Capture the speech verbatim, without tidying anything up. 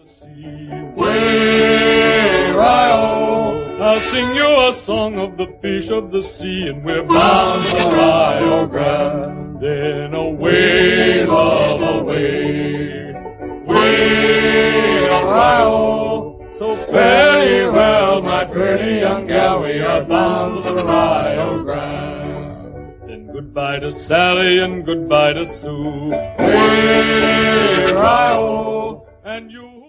The sea, way-ri-o, I'll sing you a song of the fish of the sea, and we're bound for Rio Grande. Then away, love, away, way-ri-o. So fare ye well, my pretty young gal, we are bound for the Rio Grande. Then goodbye to Sally and goodbye to Sue, way-ri-o, and you